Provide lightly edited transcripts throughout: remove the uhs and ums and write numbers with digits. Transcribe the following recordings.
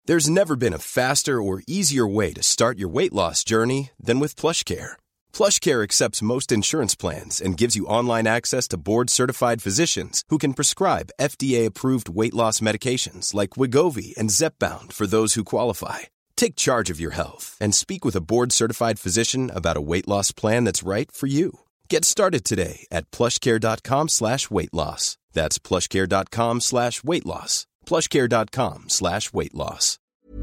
There's never been a faster or easier way to start your weight loss journey than with PlushCare. PlushCare accepts most insurance plans and gives you online access to board-certified physicians who can prescribe FDA-approved weight loss medications like Wegovy and Zepbound for those who qualify. Take charge of your health and speak with a board-certified physician about a weight loss plan that's right for you. Get started today at plushcare.com/weight loss. That's plushcare.com/weight loss. plushcare.com/weight loss.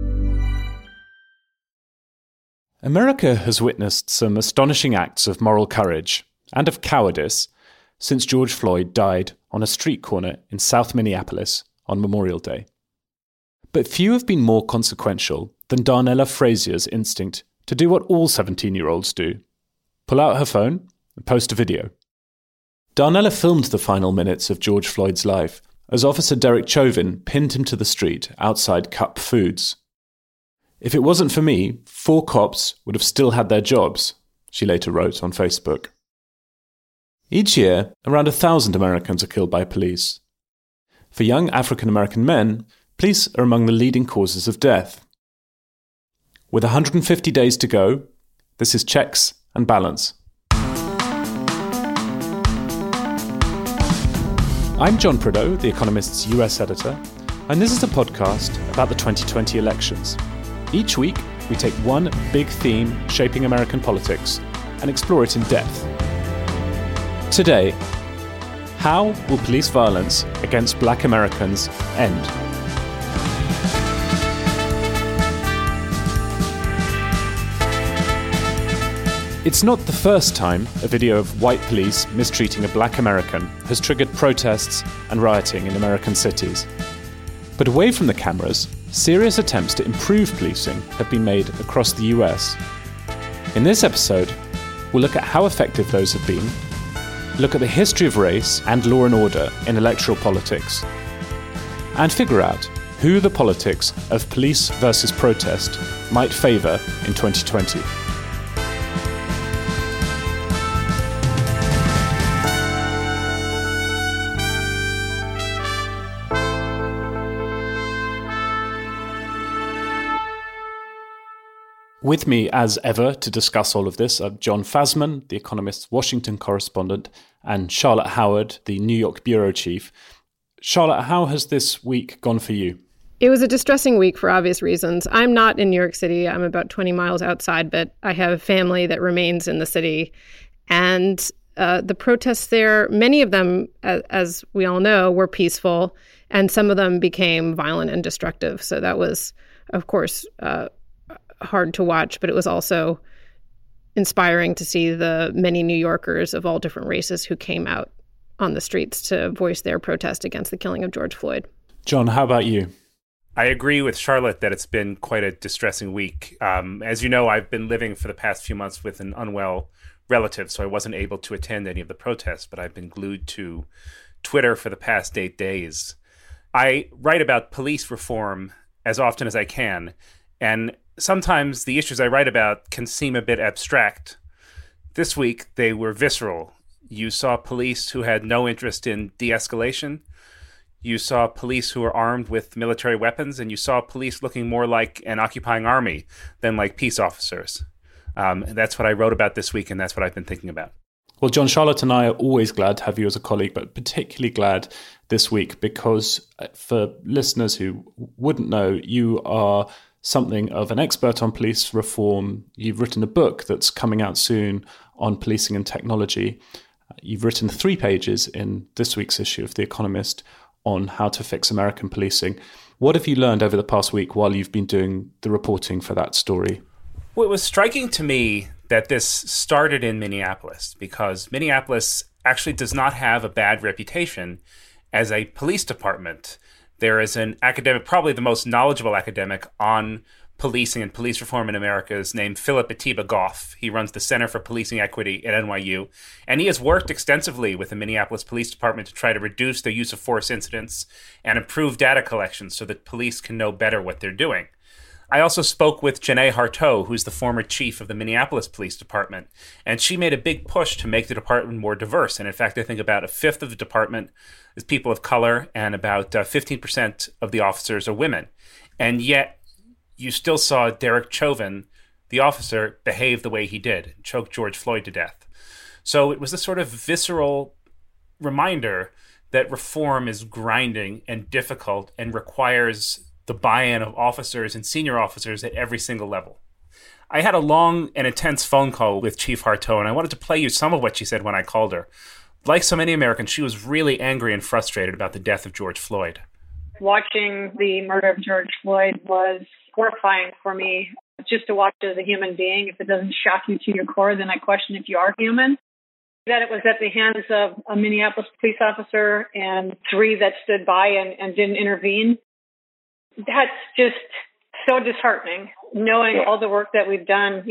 America has witnessed some astonishing acts of moral courage and of cowardice since George Floyd died on a street corner in South Minneapolis on Memorial Day. But few have been more consequential than Darnella Frazier's instinct to do what all 17-year-olds do: pull out her phone and post a video. Darnella filmed the final minutes of George Floyd's life as Officer Derek Chauvin pinned him to the street outside Cup Foods. "If it wasn't for me, 4 cops would have still had their jobs," she later wrote on Facebook. Each year, around 1,000 Americans are killed by police. For young African-American men, police are among the leading causes of death. With 150 days to go, this is Checks and Balance. I'm John Prideaux, The Economist's US editor, and this is a podcast about the 2020 elections. Each week, we take one big theme shaping American politics and explore it in depth. Today, how will police violence against Black Americans end? It's not the first time a video of white police mistreating a Black American has triggered protests and rioting in American cities. But away from the cameras, serious attempts to improve policing have been made across the US. In this episode, we'll look at how effective those have been, look at the history of race and law and order in electoral politics, and figure out who the politics of police versus protest might favour in 2020. With me, as ever, to discuss all of this are John Fasman, The Economist's Washington correspondent, and Charlotte Howard, the New York bureau chief. Charlotte, how has this week gone for you? It was a distressing week for obvious reasons. I'm not in New York City. I'm about 20 miles outside, but I have family that remains in the city. And the protests there, many of them, as we all know, were peaceful, and some of them became violent and destructive. So that was, of course, hard to watch, but it was also inspiring to see the many New Yorkers of all different races who came out on the streets to voice their protest against the killing of George Floyd. John, how about you? I agree with Charlotte that it's been quite a distressing week. As you know, I've been living for the past few months with an unwell relative, so I wasn't able to attend any of the protests, but I've been glued to Twitter for the past 8 days. I write about police reform as often as I can, and sometimes the issues I write about can seem a bit abstract. This week, they were visceral. You saw police who had no interest in de-escalation. You saw police who were armed with military weapons, and you saw police looking more like an occupying army than like peace officers. That's what I wrote about this week, and that's what I've been thinking about. Well, John, Charlotte and I are always glad to have you as a colleague, but particularly glad this week because for listeners who wouldn't know, you are something of an expert on police reform. You've written a book that's coming out soon on policing and technology. You've written 3 pages in this week's issue of The Economist on how to fix American policing. What have you learned over the past week while you've been doing the reporting for that story? Well, it was striking to me that this started in Minneapolis because Minneapolis actually does not have a bad reputation as a police department. There is an academic, probably the most knowledgeable academic on policing and police reform in America, is named Philip Atiba Goff. He runs the Center for Policing Equity at NYU, and he has worked extensively with the Minneapolis Police Department to try to reduce the use of force incidents and improve data collection so that police can know better what they're doing. I also spoke with Janae Harteau, who's the former chief of the Minneapolis Police Department, and she made a big push to make the department more diverse. And in fact, I think about 1/5 of the department is people of color, and about 15% of the officers are women. And yet, you still saw Derek Chauvin, the officer, behave the way he did, choke George Floyd to death. So it was a sort of visceral reminder that reform is grinding and difficult and requires the buy-in of officers and senior officers at every single level. I had a long and intense phone call with Chief Harteau, and I wanted to play you some of what she said when I called her. Like so many Americans, she was really angry and frustrated about the death of George Floyd. Watching the murder of George Floyd was horrifying for me. Just to watch as a human being, if it doesn't shock you to your core, then I question if you are human. That it was at the hands of a Minneapolis police officer and 3 that stood by and didn't intervene. That's just so disheartening, knowing all the work that we've done,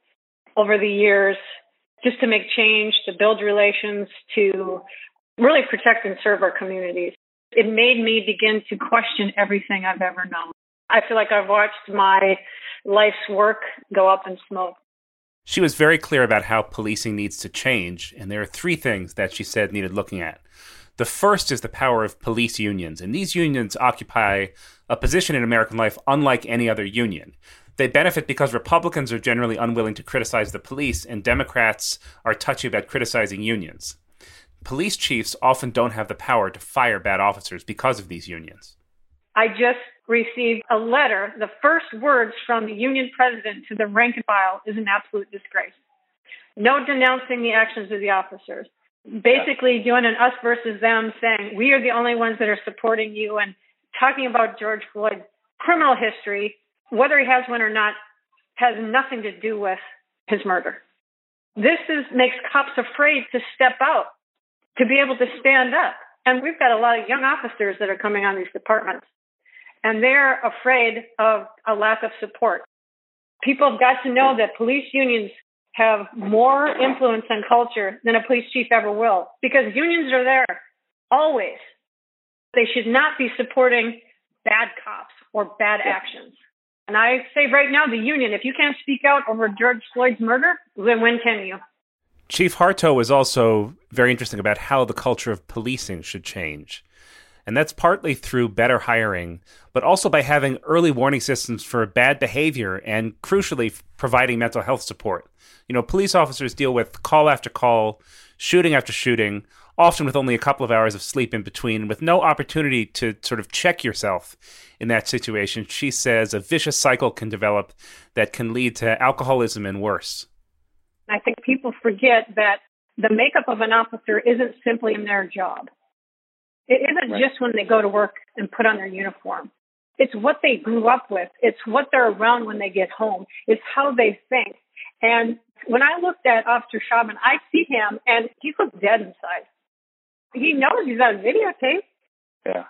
over the years, just to make change, to build relations, to really protect and serve our communities. It made me begin to question everything I've ever known. I feel like I've watched my life's work go up in smoke. She was very clear about how policing needs to change, and there are 3 things that she said needed looking at. The first is the power of police unions, and these unions occupy a position in American life unlike any other union. They benefit because Republicans are generally unwilling to criticize the police, and Democrats are touchy about criticizing unions. Police chiefs often don't have the power to fire bad officers because of these unions. I just received a letter. The first words from the union president to the rank and file is an absolute disgrace. No denouncing the actions of the officers. Basically doing an us versus them, saying we are the only ones that are supporting you, and talking about George Floyd's criminal history, whether he has one or not, has nothing to do with his murder. This makes cops afraid to step out, to be able to stand up. And we've got a lot of young officers that are coming on these departments, and they're afraid of a lack of support. People have got to know that police unions have more influence on culture than a police chief ever will, because unions are there always. They should not be supporting bad cops or bad actions. And I say right now, the union, if you can't speak out over George Floyd's murder, then when can you? Chief Harteau was also very interesting about how the culture of policing should change. And that's partly through better hiring, but also by having early warning systems for bad behavior and, crucially, providing mental health support. Police officers deal with call after call, shooting after shooting, often with only a couple of hours of sleep in between, with no opportunity to sort of check yourself in that situation. She says a vicious cycle can develop that can lead to alcoholism and worse. I think people forget that the makeup of an officer isn't simply in their job. It isn't just when they go to work and put on their uniform. It's what they grew up with. It's what they're around when they get home. It's how they think. And when I looked at Officer Chauvin, I see him, and he looks dead inside. He knows he's on videotape. Yeah.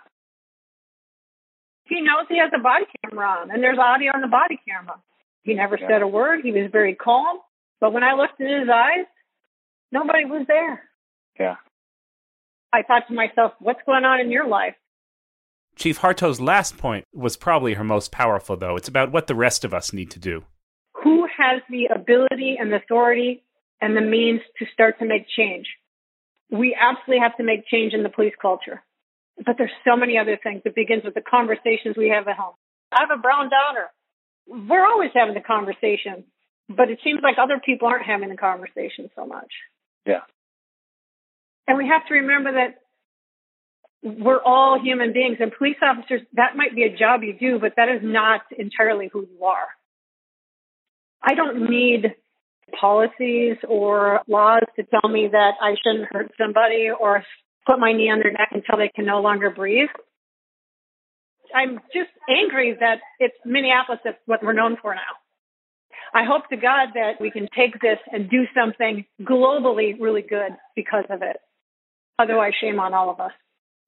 He knows he has a body camera on, and there's audio on the body camera. He never said a word. He was very calm. But when I looked in his eyes, nobody was there. Yeah. I thought to myself, what's going on in your life? Chief Harteau's last point was probably her most powerful, though. It's about what the rest of us need to do. Who has the ability and the authority and the means to start to make change? We absolutely have to make change in the police culture. But there's so many other things. It begins with the conversations we have at home. I have a brown daughter. We're always having the conversation, but it seems like other people aren't having the conversation so much. Yeah. And we have to remember that we're all human beings, and police officers, that might be a job you do, but that is not entirely who you are. I don't need policies or laws to tell me that I shouldn't hurt somebody or put my knee on their neck until they can no longer breathe. I'm just angry that it's Minneapolis, that's what we're known for now. I hope to God that we can take this and do something globally really good because of it. Otherwise, shame on all of us.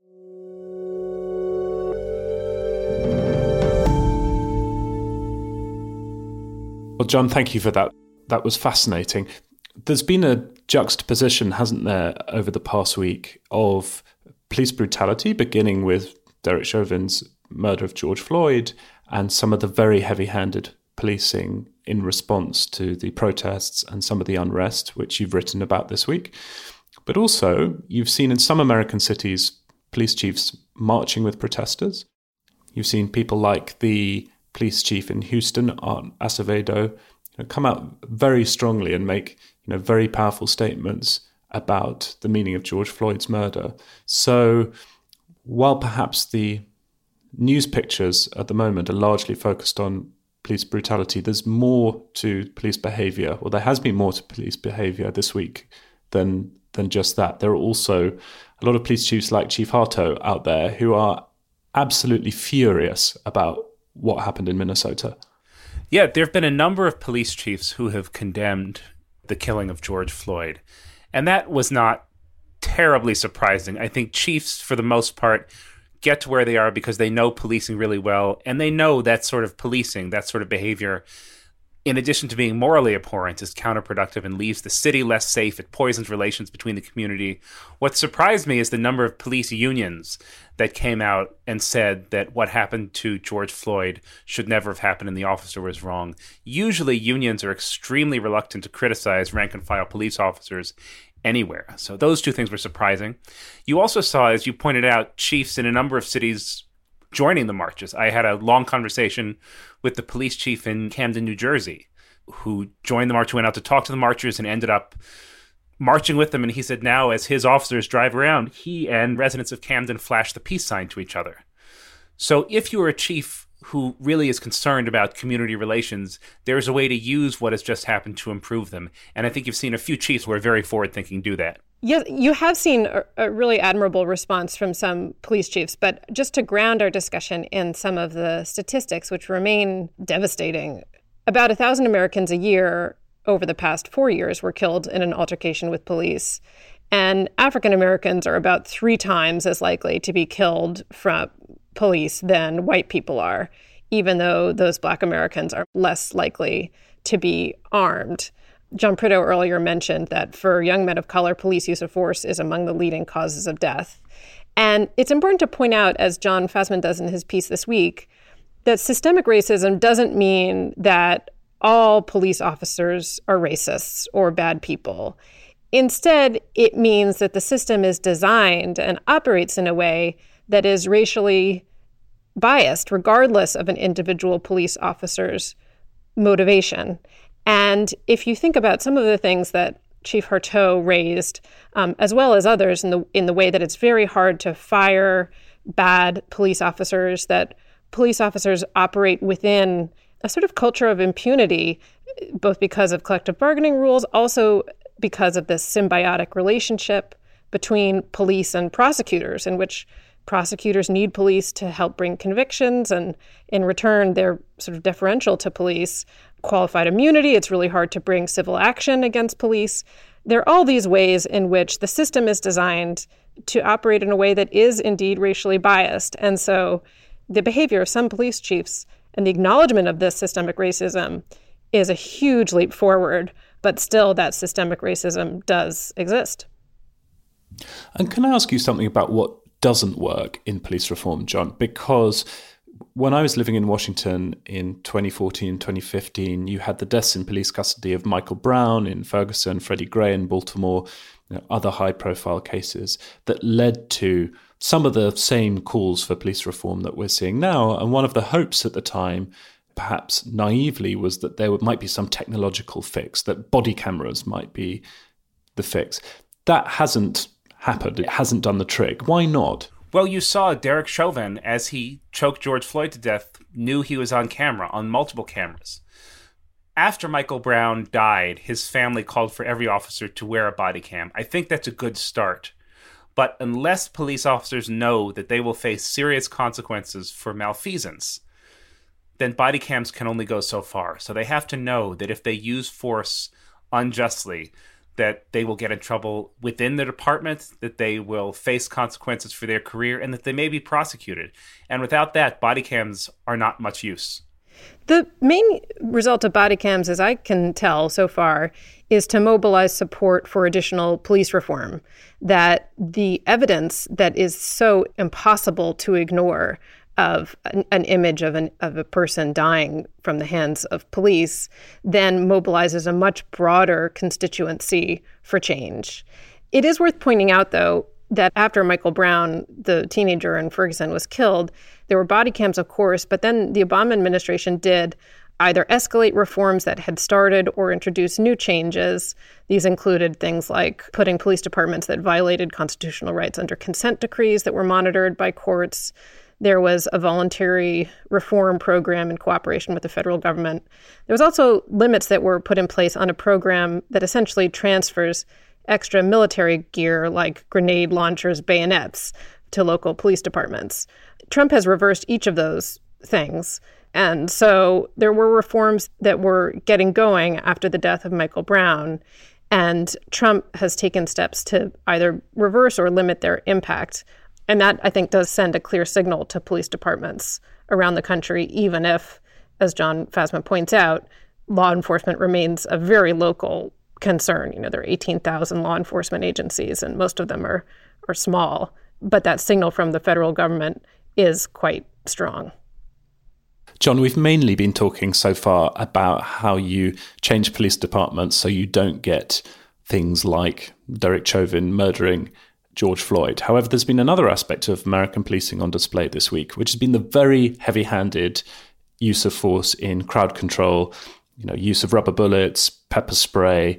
Well, John, thank you for that. That was fascinating. There's been a juxtaposition, hasn't there, over the past week of police brutality, beginning with Derek Chauvin's murder of George Floyd and some of the very heavy-handed policing in response to the protests and some of the unrest, which you've written about this week. But also, you've seen in some American cities police chiefs marching with protesters. You've seen people like the police chief in Houston, Art Acevedo, come out very strongly and make very powerful statements about the meaning of George Floyd's murder. So while perhaps the news pictures at the moment are largely focused on police brutality, there's more to police behaviour. Well, there has been more to police behaviour this week than just that. There are also a lot of police chiefs like Chief Harto out there who are absolutely furious about what happened in Minnesota. Yeah, there have been a number of police chiefs who have condemned the killing of George Floyd. And that was not terribly surprising. I think chiefs, for the most part, get to where they are because they know policing really well. And they know that sort of policing, that sort of behavior, in addition to being morally abhorrent, is counterproductive and leaves the city less safe. It poisons relations between the community. What surprised me is the number of police unions that came out and said that what happened to George Floyd should never have happened and the officer was wrong. Usually unions are extremely reluctant to criticize rank-and-file police officers anywhere. So those two things were surprising. You also saw, as you pointed out, chiefs in a number of cities joining the marches. I had a long conversation with the police chief in Camden, New Jersey, who joined the march, went out to talk to the marchers and ended up marching with them. And he said now, as his officers drive around, he and residents of Camden flash the peace sign to each other. So if you're a chief who really is concerned about community relations, there's a way to use what has just happened to improve them. And I think you've seen a few chiefs who are very forward-thinking do that. Yes, you have seen a really admirable response from some police chiefs, but just to ground our discussion in some of the statistics, which remain devastating, about 1,000 Americans a year over the past 4 years were killed in an altercation with police. And African Americans are about 3 times as likely to be killed from police than white people are, even though those Black Americans are less likely to be armed. John Prideaux earlier mentioned that for young men of color, police use of force is among the leading causes of death. And it's important to point out, as John Fasman does in his piece this week, that systemic racism doesn't mean that all police officers are racists or bad people. Instead, it means that the system is designed and operates in a way that is racially biased, regardless of an individual police officer's motivation. And if you think about some of the things that Chief Harto raised, as well as others in the way that it's very hard to fire bad police officers, that police officers operate within a sort of culture of impunity, both because of collective bargaining rules, also because of this symbiotic relationship between police and prosecutors, in which prosecutors need police to help bring convictions, and in return, they're sort of deferential to police. Qualified immunity, it's really hard to bring civil action against police. There are all these ways in which the system is designed to operate in a way that is indeed racially biased. And so the behavior of some police chiefs and the acknowledgement of this systemic racism is a huge leap forward, but still that systemic racism does exist. And can I ask you something about what doesn't work in police reform, John? Because when I was living in Washington in 2014, 2015, you had the deaths in police custody of Michael Brown in Ferguson, Freddie Gray in Baltimore, other high-profile cases that led to some of the same calls for police reform that we're seeing now. And one of the hopes at the time, perhaps naively, was that there might be some technological fix, that body cameras might be the fix. That hasn't happened. It hasn't done the trick. Why not? Well, you saw Derek Chauvin, as he choked George Floyd to death, knew he was on camera, on multiple cameras. After Michael Brown died, his family called for every officer to wear a body cam. I think that's a good start. But unless police officers know that they will face serious consequences for malfeasance, then body cams can only go so far. So they have to know that if they use force unjustly, that they will get in trouble within the department, that they will face consequences for their career, and that they may be prosecuted. And without that, body cams are not much use. The main result of body cams, as I can tell so far, is to mobilize support for additional police reform, that the evidence that is so impossible to ignore of an image of a person dying from the hands of police then mobilizes a much broader constituency for change. It is worth pointing out, though, that after Michael Brown, the teenager in Ferguson, was killed, There were body cams, of course, but then the Obama administration did either escalate reforms that had started or introduce new changes. These included things like putting police departments that violated constitutional rights under consent decrees that were monitored by courts. There was a voluntary reform program in cooperation with the federal government. There was also limits that were put in place on a program that essentially transfers extra military gear like grenade launchers, bayonets, to local police departments. Trump has reversed each of those things. And so there were reforms that were getting going after the death of Michael Brown. And Trump has taken steps to either reverse or limit their impact. And that, I think, does send a clear signal to police departments around the country, even if, as John Fasma points out, law enforcement remains a very local concern. There are 18,000 law enforcement agencies, and most of them are small. But that signal from the federal government is quite strong. John, we've mainly been talking so far about how you change police departments so you don't get things like Derek Chauvin murdering George Floyd. However, there's been another aspect of American policing on display this week, which has been the very heavy-handed use of force in crowd control, use of rubber bullets, pepper spray,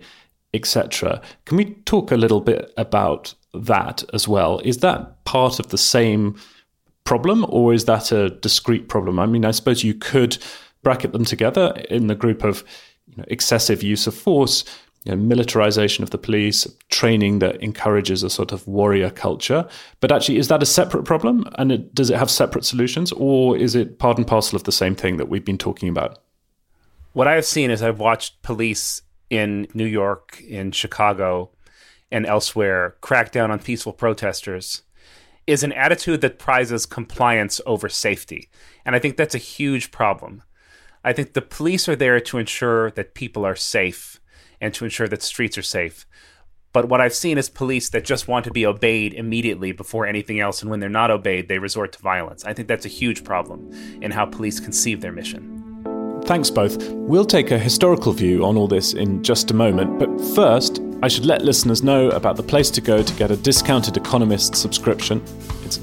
etc. Can we talk a little bit about that as well? Is that part of the same problem, or is that a discrete problem? I mean, I suppose you could bracket them together in the group of excessive use of force, militarization of the police, training that encourages a sort of warrior culture. But actually, is that a separate problem? And does it have separate solutions, or is it part and parcel of the same thing that we've been talking about? What I have seen is I've watched police in New York, in Chicago, and elsewhere crack down on peaceful protesters is an attitude that prizes compliance over safety. And I think that's a huge problem. I think the police are there to ensure that people are safe and to ensure that streets are safe. But what I've seen is police that just want to be obeyed immediately before anything else, and when they're not obeyed, they resort to violence. I think that's a huge problem in how police conceive their mission. Thanks both. We'll take a historical view on all this in just a moment, but first, I should let listeners know about the place to go to get a discounted Economist subscription. It's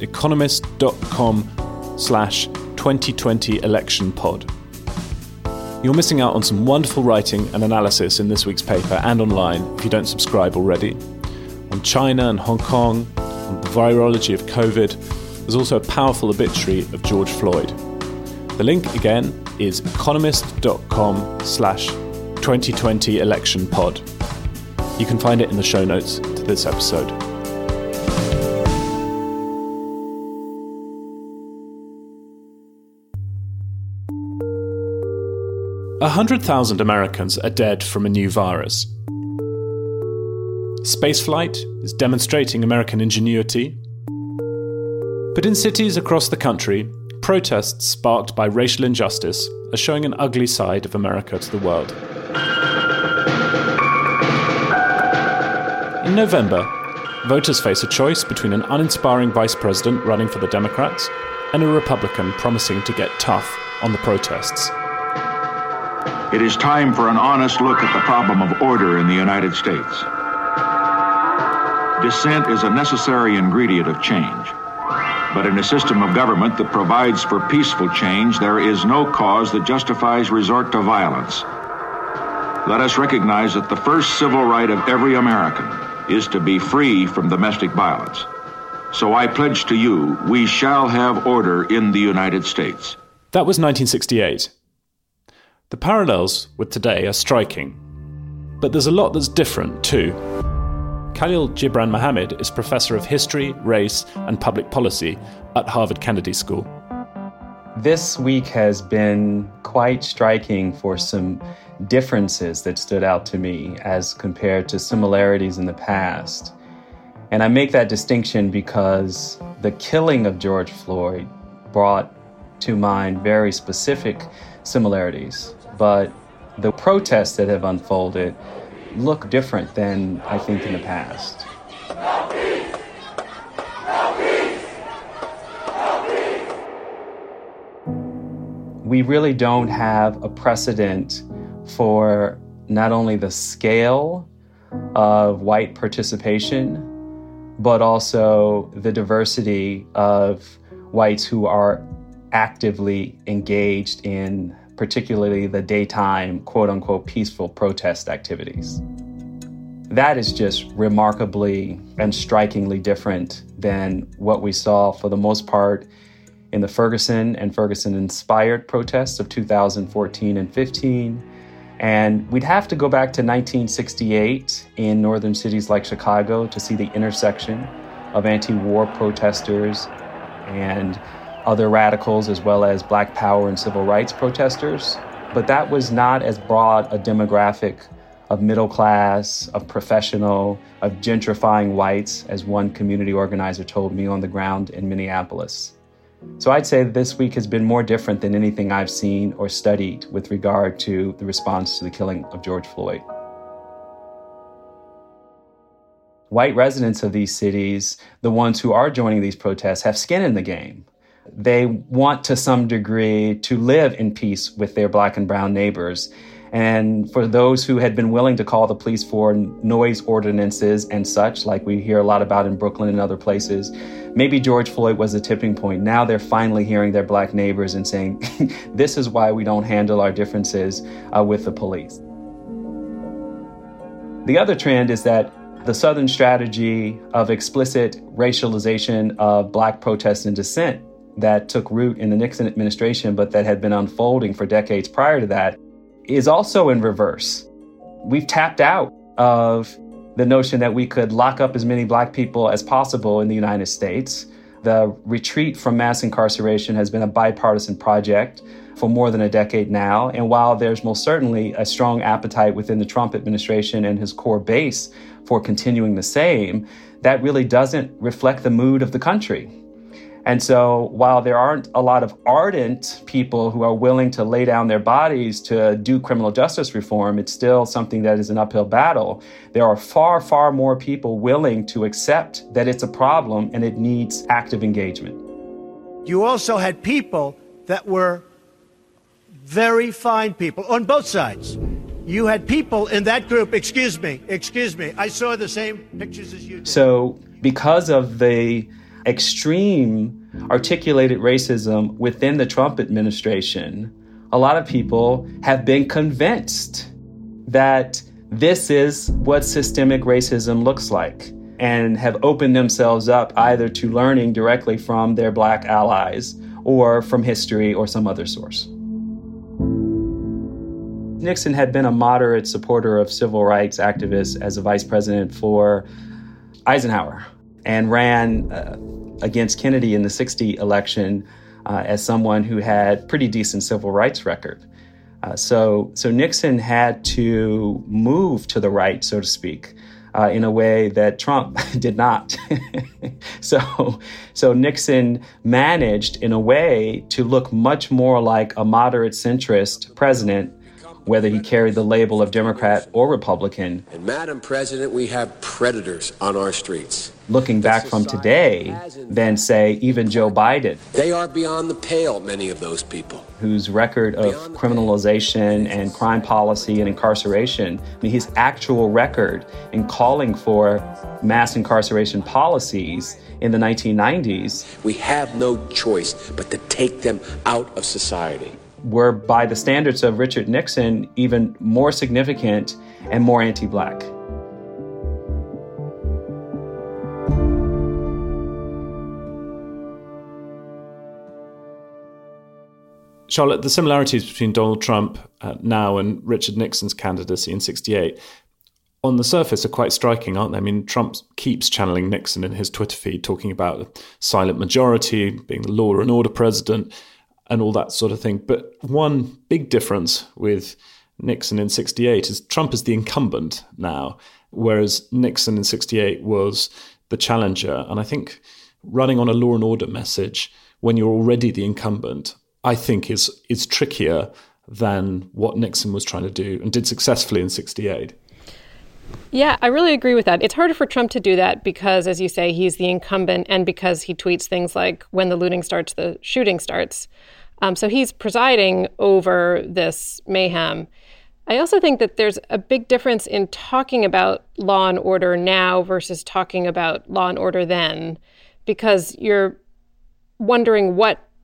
economist.com/2020electionpod. You're missing out on some wonderful writing and analysis in this week's paper and online if you don't subscribe already. On China and Hong Kong, on the virology of COVID, there's also a powerful obituary of George Floyd. The link again is economist.com/2020electionpod. You can find it in the show notes to this episode. A 100,000 Americans are dead from a new virus. Spaceflight is demonstrating American ingenuity. But in cities across the country, protests sparked by racial injustice are showing an ugly side of America to the world. In November, voters face a choice between an uninspiring vice president running for the Democrats and a Republican promising to get tough on the protests. It is time for an honest look at the problem of order in the United States. Dissent is a necessary ingredient of change. But in a system of government that provides for peaceful change, there is no cause that justifies resort to violence. Let us recognize that the first civil right of every American is to be free from domestic violence. So I pledge to you, we shall have order in the United States. That was 1968. The parallels with today are striking. But there's a lot that's different too. Khalil Gibran Mohammed is Professor of History, Race and Public Policy at Harvard Kennedy School. This week has been quite striking for some differences that stood out to me as compared to similarities in the past. And I make that distinction because the killing of George Floyd brought to mind very specific similarities, but the protests that have unfolded look different than I think in the past. We really don't have a precedent for not only the scale of white participation, but also the diversity of whites who are actively engaged in particularly the daytime, quote unquote, peaceful protest activities. That is just remarkably and strikingly different than what we saw for the most part in the Ferguson and Ferguson-inspired protests of 2014 and 15. And we'd have to go back to 1968 in northern cities like Chicago to see the intersection of anti-war protesters and other radicals, as well as Black Power and civil rights protesters. But that was not as broad a demographic of middle class, of professional, of gentrifying whites, as one community organizer told me on the ground in Minneapolis. So I'd say this week has been more different than anything I've seen or studied with regard to the response to the killing of George Floyd. White residents of these cities, the ones who are joining these protests, have skin in the game. They want to some degree to live in peace with their Black and brown neighbors. And for those who had been willing to call the police for noise ordinances and such, like we hear a lot about in Brooklyn and other places, maybe George Floyd was a tipping point. Now they're finally hearing their Black neighbors and saying, this is why we don't handle our differences with the police. The other trend is that the Southern strategy of explicit racialization of Black protest and dissent that took root in the Nixon administration, but that had been unfolding for decades prior to that, is also in reverse. We've tapped out of the notion that we could lock up as many Black people as possible in the United States. The retreat from mass incarceration has been a bipartisan project for more than a decade now. And while there's most certainly a strong appetite within the Trump administration and his core base for continuing the same, that really doesn't reflect the mood of the country. And so while there aren't a lot of ardent people who are willing to lay down their bodies to do criminal justice reform, it's still something that is an uphill battle. There are far, far more people willing to accept that it's a problem and it needs active engagement. You also had people that were very fine people on both sides. You had people in that group, excuse me, I saw the same pictures as you did. So because of the extreme articulated racism within the Trump administration, a lot of people have been convinced that this is what systemic racism looks like and have opened themselves up either to learning directly from their Black allies or from history or some other source. Nixon had been a moderate supporter of civil rights activists as a vice president for Eisenhower and ran against Kennedy in the 1960 election as someone who had pretty decent civil rights record. So Nixon had to move to the right, so to speak, in a way that Trump did not. So Nixon managed in a way to look much more like a moderate centrist president, whether he carried the label of Democrat or Republican. And Madam President, we have predators on our streets. Looking back from today, than say even Joe Biden. They are beyond the pale, many of those people. Whose record of criminalization and crime policy and incarceration, I mean, his actual record in calling for mass incarceration policies in the 1990s. We have no choice but to take them out of society. Were, by the standards of Richard Nixon, even more significant and more anti-Black. Charlotte, the similarities between Donald Trump now and Richard Nixon's candidacy in 1968 on the surface are quite striking, aren't they? I mean, Trump keeps channeling Nixon in his Twitter feed, talking about the silent majority, being the law and order president, and all that sort of thing. But one big difference with Nixon in 1968 is Trump is the incumbent now, whereas Nixon in 1968 was the challenger. And I think running on a law and order message when you're already the incumbent, I think is trickier than what Nixon was trying to do and did successfully in 1968. Yeah, I really agree with that. It's harder for Trump to do that because, as you say, he's the incumbent and because he tweets things like, when the looting starts, the shooting starts. So he's presiding over this mayhem. I also think that there's a big difference in talking about law and order now versus talking about law and order then, because you're wondering what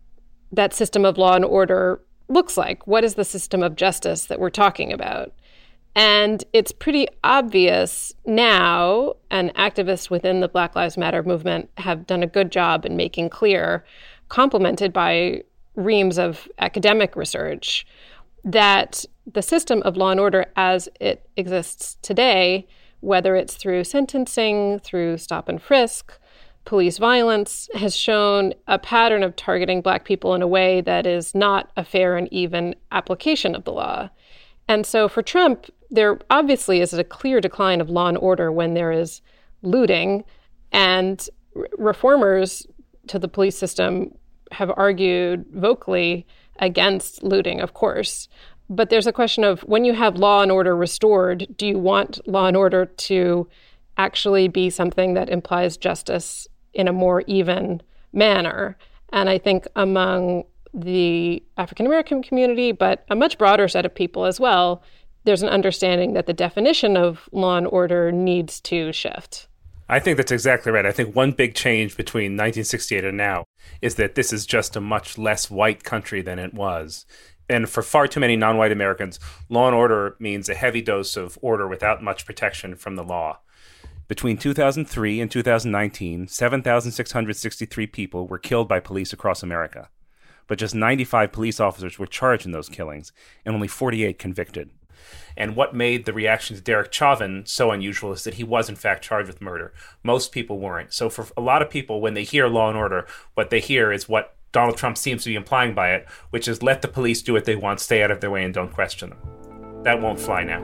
that system of law and order looks like. What is the system of justice that we're talking about? And it's pretty obvious now, and activists within the Black Lives Matter movement have done a good job in making clear, complemented by reams of academic research, that the system of law and order as it exists today, whether it's through sentencing, through stop and frisk, police violence, has shown a pattern of targeting Black people in a way that is not a fair and even application of the law. And so for Trump, there obviously is a clear decline of law and order when there is looting, and reformers to the police system have argued vocally against looting, of course. But there's a question of, when you have law and order restored, do you want law and order to actually be something that implies justice in a more even manner? And I think among the African-American community, but a much broader set of people as well, there's an understanding that the definition of law and order needs to shift. I think that's exactly right. I think one big change between 1968 and now is that this is just a much less white country than it was. And for far too many non-white Americans, law and order means a heavy dose of order without much protection from the law. Between 2003 and 2019, 7,663 people were killed by police across America. But just 95 police officers were charged in those killings, and only 48 convicted. And what made the reaction to Derek Chauvin so unusual is that he was, in fact, charged with murder. Most people weren't. So for a lot of people, when they hear law and order, what they hear is what Donald Trump seems to be implying by it, which is let the police do what they want, stay out of their way, and don't question them. That won't fly now.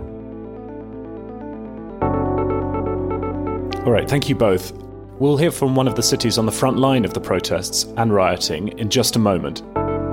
All right, thank you both. We'll hear from one of the cities on the front line of the protests and rioting in just a moment.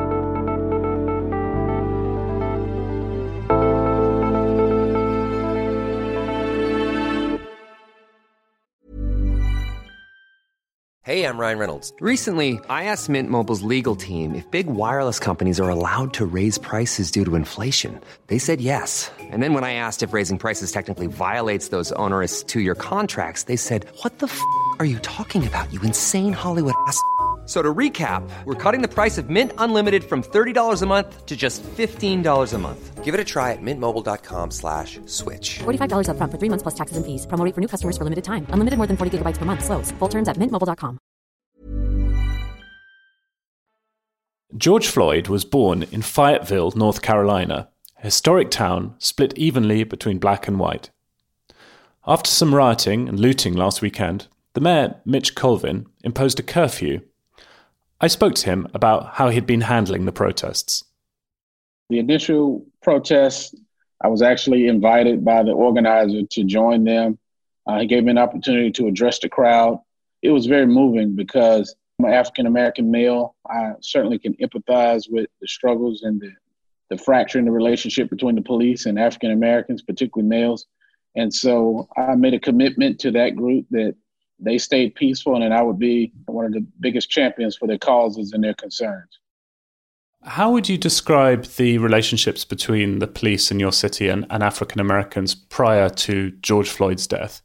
Hey, I'm Ryan Reynolds. Recently, I asked Mint Mobile's legal team if big wireless companies are allowed to raise prices due to inflation. They said yes. And then when I asked if raising prices technically violates those onerous 2-year contracts, they said, "What the f*** are you talking about, you insane Hollywood ass?" So to recap, we're cutting the price of Mint Unlimited from $30 a month to just $15 a month. Give it a try at mintmobile.com/switch. $45 up front for 3 months plus taxes and fees. Promo rate for new customers for limited time. Unlimited more than 40 gigabytes per month. Slows full terms at mintmobile.com. George Floyd was born in Fayetteville, North Carolina, a historic town split evenly between black and white. After some rioting and looting last weekend, the mayor, Mitch Colvin, imposed a curfew. I spoke to him about how he'd been handling the protests. The initial protests, I was actually invited by the organizer to join them. He gave me an opportunity to address the crowd. It was very moving because I'm an African-American male. I certainly can empathize with the struggles and the fracture in the relationship between the police and African-Americans, particularly males. And so I made a commitment to that group that they stayed peaceful and that I would be one of the biggest champions for their causes and their concerns. How would you describe the relationships between the police in your city and African Americans prior to George Floyd's death?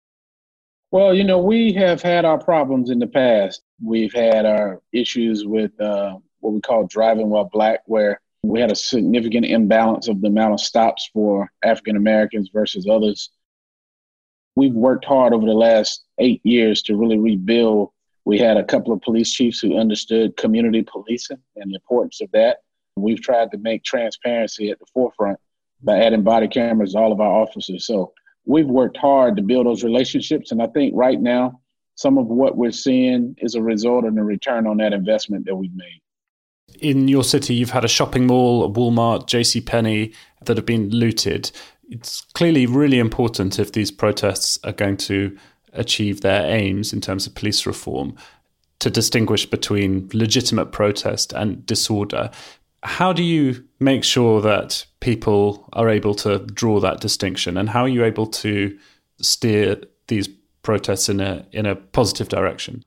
Well, you know, we have had our problems in the past. We've had our issues with what we call driving while black, where we had a significant imbalance of the amount of stops for African Americans versus others. We've worked hard over the last 8 years to really rebuild. We had a couple of police chiefs who understood community policing and the importance of that. We've tried to make transparency at the forefront by adding body cameras to all of our officers. So we've worked hard to build those relationships. And I think right now, some of what we're seeing is a result and a return on that investment that we've made. In your city, you've had a shopping mall, a Walmart, JCPenney that have been looted. It's clearly really important if these protests are going to achieve their aims in terms of police reform to distinguish between legitimate protest and disorder. How do you make sure that people are able to draw that distinction, and how are you able to steer these protests in a positive direction?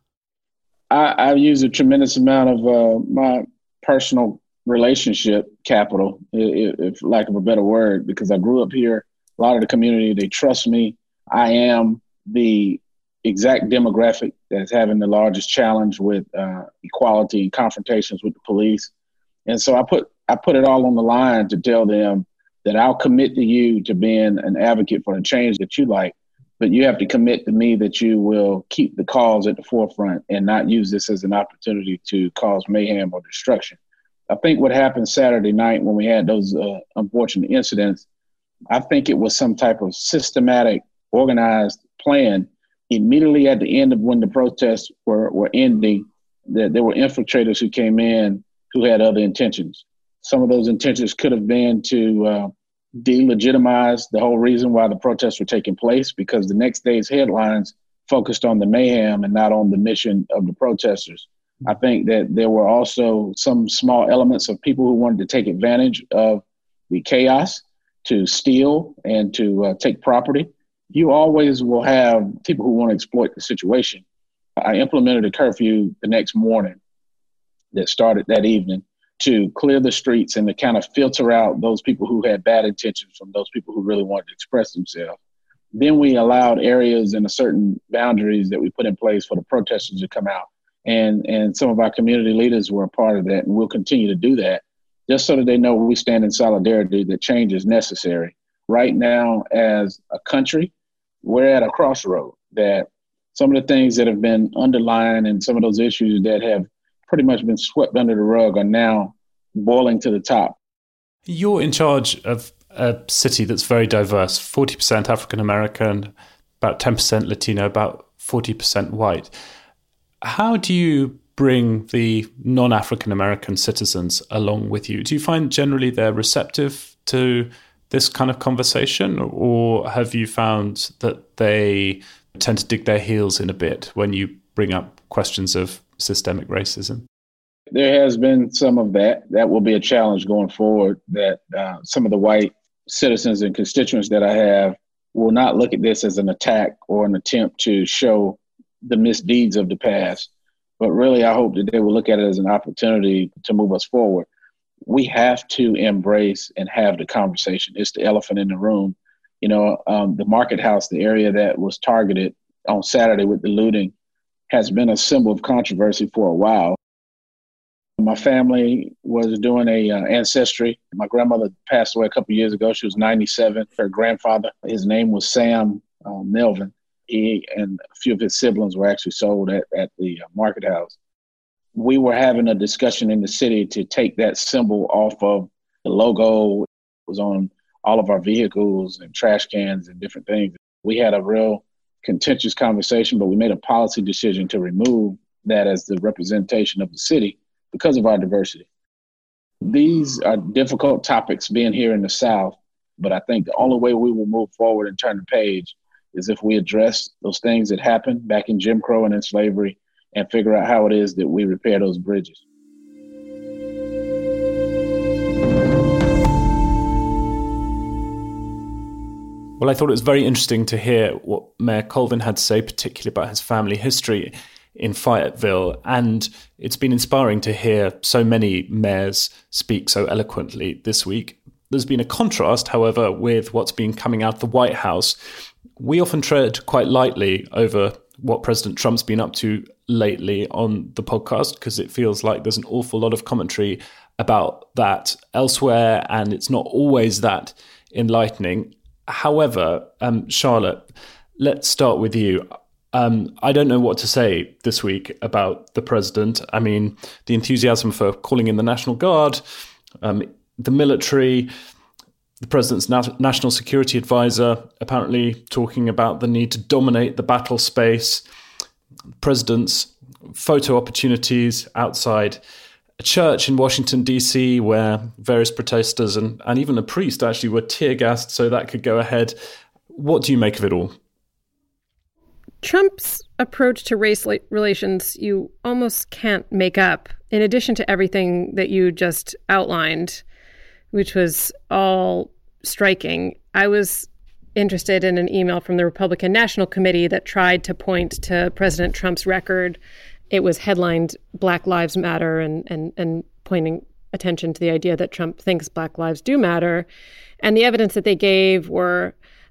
I've used a tremendous amount of my personal relationship capital, if lack of a better word, because I grew up here. A lot of the community, they trust me. I am the exact demographic that's having the largest challenge with equality and confrontations with the police. And so I put it all on the line to tell them that I'll commit to you to being an advocate for the change that you like, but you have to commit to me that you will keep the cause at the forefront and not use this as an opportunity to cause mayhem or destruction. I think what happened Saturday night when we had those unfortunate incidents, I think it was some type of systematic, organized plan. Immediately at the end of when the protests were ending, that there were infiltrators who came in who had other intentions. Some of those intentions could have been to delegitimize the whole reason why the protests were taking place, because the next day's headlines focused on the mayhem and not on the mission of the protesters. I think that there were also some small elements of people who wanted to take advantage of the chaos to steal and to take property. You always will have people who want to exploit the situation. I implemented a curfew the next morning that started that evening to clear the streets and to kind of filter out those people who had bad intentions from those people who really wanted to express themselves. Then we allowed areas and certain boundaries that we put in place for the protesters to come out. And some of our community leaders were a part of that, and we'll continue to do that just so that they know we stand in solidarity, that change is necessary. Right now, as a country, we're at a crossroad that some of the things that have been underlying and some of those issues that have pretty much been swept under the rug are now boiling to the top. You're in charge of a city that's very diverse, 40% African American, about 10% Latino, about 40% white. How do you bring the non-African American citizens along with you? Do you find generally they're receptive to this kind of conversation, or have you found that they tend to dig their heels in a bit when you bring up questions of systemic racism? There has been some of that. That will be a challenge going forward, that some of the white citizens and constituents that I have will not look at this as an attack or an attempt to show the misdeeds of the past, but really I hope that they will look at it as an opportunity to move us forward. We have to embrace and have the conversation. It's the elephant in the room. You know, the Market House, the area that was targeted on Saturday with the looting, has been a symbol of controversy for a while. My family was doing a ancestry. My grandmother passed away a couple of years ago. She was 97. Her grandfather, his name was Sam Melvin. He and a few of his siblings were actually sold at the Market House. We were having a discussion in the city to take that symbol off of the logo. It was on all of our vehicles and trash cans and different things. We had a real contentious conversation, but we made a policy decision to remove that as the representation of the city because of our diversity. These are difficult topics being here in the South, but I think the only way we will move forward and turn the page is if we address those things that happened back in Jim Crow and in slavery and figure out how it is that we repair those bridges. Well, I thought it was very interesting to hear what Mayor Colvin had to say, particularly about his family history in Fayetteville. And it's been inspiring to hear so many mayors speak so eloquently this week. There's been a contrast, however, with what's been coming out of the White House. We often tread quite lightly over what President Trump's been up to lately on the podcast, because it feels like there's an awful lot of commentary about that elsewhere, and it's not always that enlightening. However, Charlotte, let's start with you. I don't know what to say this week about the president. I mean, the enthusiasm for calling in the National Guard, the military, the president's national security advisor apparently talking about the need to dominate the battle space, president's photo opportunities outside a church in Washington, D.C., where various protesters and even a priest actually were tear-gassed so that could go ahead. What do you make of it all? Trump's approach to race relations, you almost can't make up. In addition to everything that you just outlined, which was all striking, I was interested in an email from the Republican National Committee that tried to point to President Trump's record. It was headlined Black Lives Matter and pointing attention to the idea that Trump thinks Black lives do matter. And the evidence that they gave were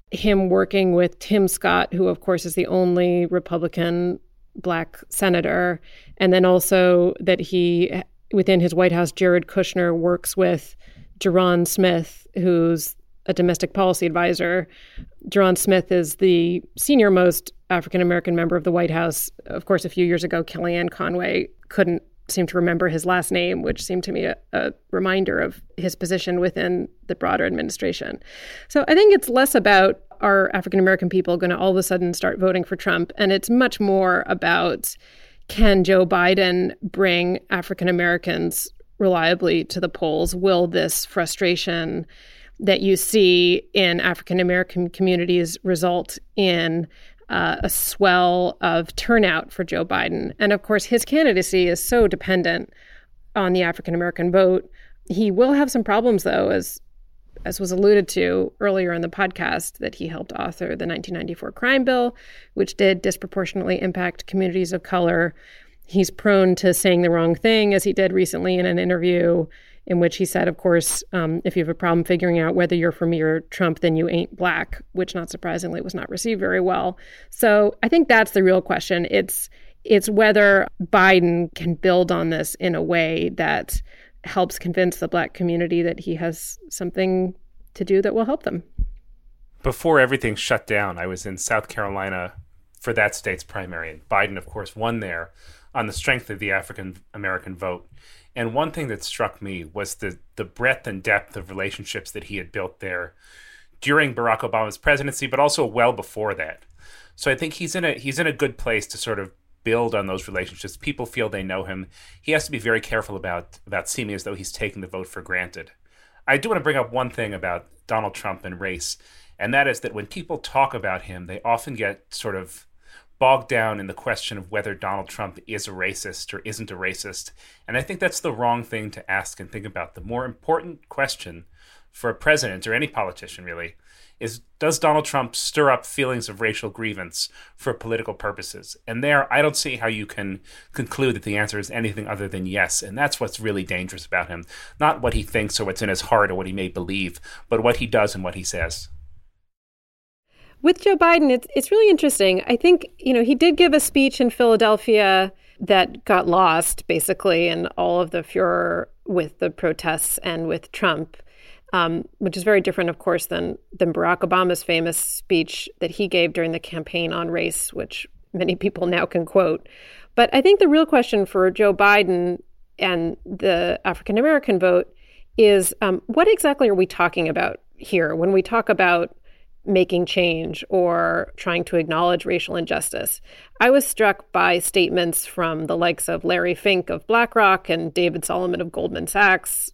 him working with Tim Scott, who, of course, is the only Republican Black senator, and then also that he, within his White House, Jared Kushner works with Ja'Ron Smith, who's a domestic policy advisor. Ja'Ron Smith is the senior-most African-American member of the White House. Of course, a few years ago, Kellyanne Conway couldn't seem to remember his last name, which seemed to me a reminder of his position within the broader administration. So I think it's less about are African-American people going to all of a sudden start voting for Trump, and it's much more about can Joe Biden bring African-Americans reliably to the polls? Will this frustration that you see in African-American communities result in a swell of turnout for Joe Biden? And of course, his candidacy is so dependent on the African-American vote. He will have some problems, though, as was alluded to earlier in the podcast, that he helped author the 1994 crime bill, which did disproportionately impact communities of color. He's prone to saying the wrong thing, as he did recently in an interview in which he said, of course, if you have a problem figuring out whether you're for me or Trump, then you ain't Black, which not surprisingly was not received very well. So I think that's the real question. It's whether Biden can build on this in a way that helps convince the Black community that he has something to do that will help them. Before everything shut down, I was in South Carolina for that state's primary. And Biden, of course, won there on the strength of the African-American vote. And one thing that struck me was the breadth and depth of relationships that he had built there during Barack Obama's presidency, but also well before that. So I think he's in a good place to sort of build on those relationships. People feel they know him. He has to be very careful about seeming as though he's taking the vote for granted. I do want to bring up one thing about Donald Trump and race, and that is that when people talk about him, they often get sort of bogged down in the question of whether Donald Trump is a racist or isn't a racist. And I think that's the wrong thing to ask and think about. The more important question for a president or any politician really is, does Donald Trump stir up feelings of racial grievance for political purposes? And there, I don't see how you can conclude that the answer is anything other than yes. And that's what's really dangerous about him. Not what he thinks or what's in his heart or what he may believe, but what he does and what he says. With Joe Biden, it's really interesting. I think, he did give a speech in Philadelphia that got lost, basically, in all of the furor with the protests and with Trump, which is very different, of course, than Barack Obama's famous speech that he gave during the campaign on race, which many people now can quote. But I think the real question for Joe Biden and the African-American vote is, what exactly are we talking about here when we talk about making change or trying to acknowledge racial injustice? I was struck by statements from the likes of Larry Fink of BlackRock and David Solomon of Goldman Sachs,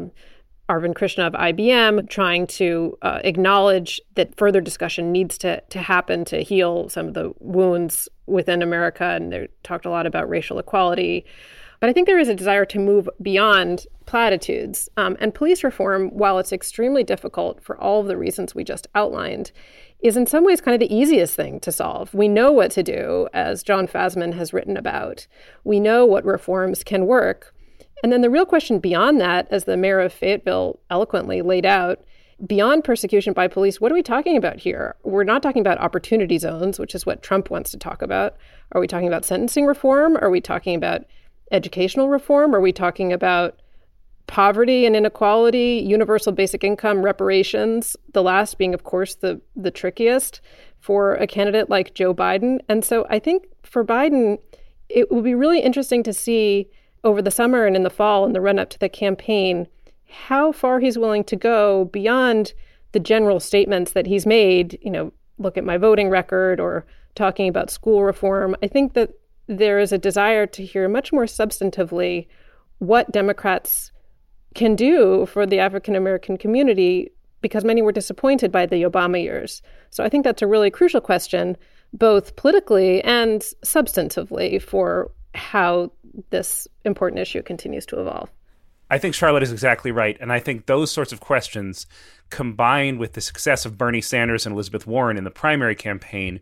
Arvind Krishna of IBM, trying to acknowledge that further discussion needs to happen to heal some of the wounds within America. And they talked a lot about racial equality. But I think there is a desire to move beyond platitudes. And police reform, while it's extremely difficult for all of the reasons we just outlined, is in some ways kind of the easiest thing to solve. We know what to do, as John Fasman has written about. We know what reforms can work. And then the real question beyond that, as the mayor of Fayetteville eloquently laid out, beyond persecution by police, what are we talking about here? We're not talking about opportunity zones, which is what Trump wants to talk about. Are we talking about sentencing reform? Are we talking about educational reform? Are we talking about poverty and inequality, universal basic income, reparations, the last being, of course, the trickiest for a candidate like Joe Biden? And so I think for Biden, it will be really interesting to see over the summer and in the fall, in the run-up to the campaign, how far he's willing to go beyond the general statements that he's made, look at my voting record or talking about school reform. I think that there is a desire to hear much more substantively what Democrats can do for the African-American community, because many were disappointed by the Obama years. So I think that's a really crucial question, both politically and substantively, for how this important issue continues to evolve. I think Charlotte is exactly right. And I think those sorts of questions, combined with the success of Bernie Sanders and Elizabeth Warren in the primary campaign,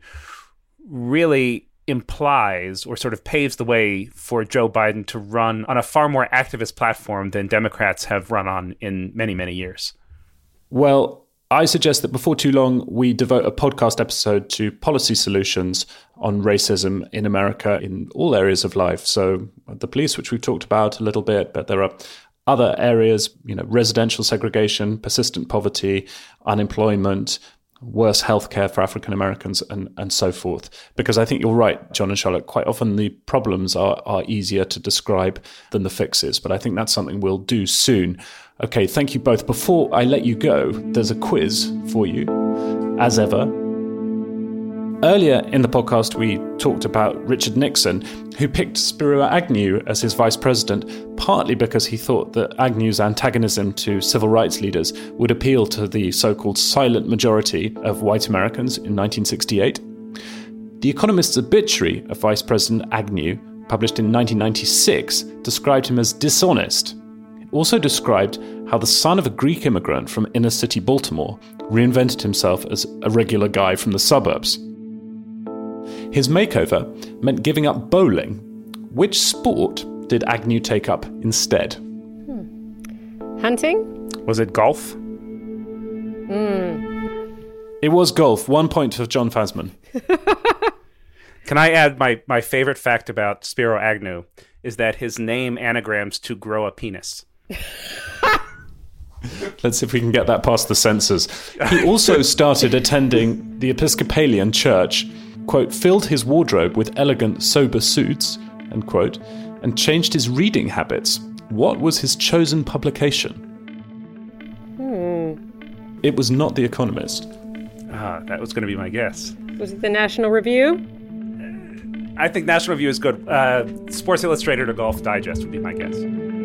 really implies or sort of paves the way for Joe Biden to run on a far more activist platform than Democrats have run on in many, many years. Well, I suggest that before too long, we devote a podcast episode to policy solutions on racism in America in all areas of life. So the police, which we've talked about a little bit, but there are other areas, residential segregation, persistent poverty, unemployment, worse healthcare for African Americans, and so forth. Because I think you're right, John and Charlotte, quite often the problems are easier to describe than the fixes. But I think that's something we'll do soon. Okay, thank you both. Before I let you go, there's a quiz for you, as ever. Earlier in the podcast, we talked about Richard Nixon, who picked Spiro Agnew as his vice president, partly because he thought that Agnew's antagonism to civil rights leaders would appeal to the so-called silent majority of white Americans in 1968. The Economist's obituary of Vice President Agnew, published in 1996, described him as dishonest. It also described how the son of a Greek immigrant from inner-city Baltimore reinvented himself as a regular guy from the suburbs. His makeover meant giving up bowling. Which sport did Agnew take up instead? Hunting? Was it golf? It was golf. 1 point for John Fasman. Can I add my favorite fact about Spiro Agnew is that his name anagrams to grow a penis. Let's see if we can get that past the censors. He also started attending the Episcopalian Church, quote, filled his wardrobe with elegant, sober suits, end quote, and changed his reading habits. What was his chosen publication? It was not The Economist. That was going to be my guess. Was it the National Review? I think National Review is good. Sports Illustrated or Golf Digest would be my guess.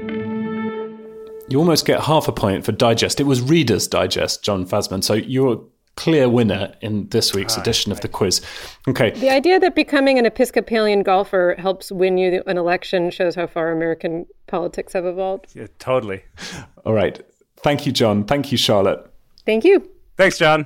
You almost get half a point for Digest. It was Reader's Digest, John Fasman. So you're a clear winner in this week's edition of the quiz. Okay. The idea that becoming an Episcopalian golfer helps win you an election shows how far American politics have evolved. Yeah, totally. All right. Thank you, John. Thank you, Charlotte. Thank you. Thanks, John.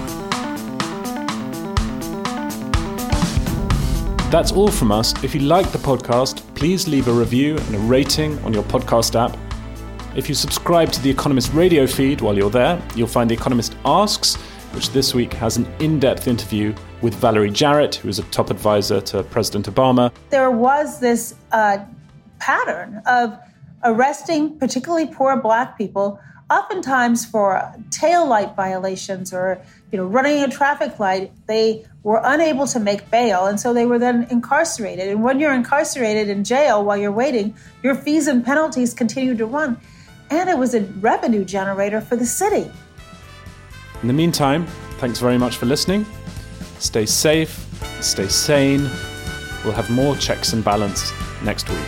That's all from us. If you like the podcast, please leave a review and a rating on your podcast app. If you subscribe to The Economist radio feed while you're there, you'll find The Economist Asks, which this week has an in-depth interview with Valerie Jarrett, who is a top advisor to President Obama. There was this pattern of arresting particularly poor Black people, oftentimes for taillight violations or, running a traffic light. They were unable to make bail, and so they were then incarcerated. And when you're incarcerated in jail while you're waiting, your fees and penalties continue to run. And it was a revenue generator for the city. In the meantime, thanks very much for listening. Stay safe, stay sane. We'll have more checks and balance next week.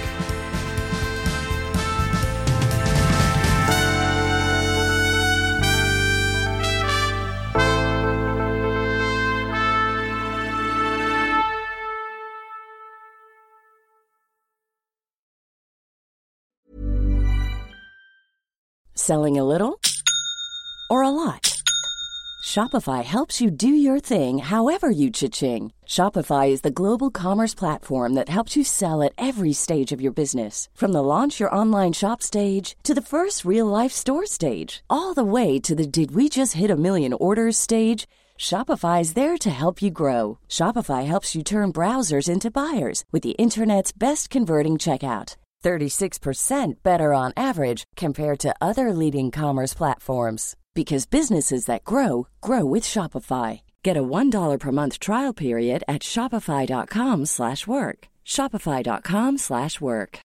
Selling a little or a lot? Shopify helps you do your thing however you cha-ching. Shopify is the global commerce platform that helps you sell at every stage of your business. From the launch your online shop stage to the first real-life store stage, all the way to the did we just hit a million orders stage. Shopify is there to help you grow. Shopify helps you turn browsers into buyers with the internet's best converting checkout. 36% better on average compared to other leading commerce platforms. Because businesses that grow, grow with Shopify. Get a $1 per month trial period at shopify.com/work. Shopify.com/work.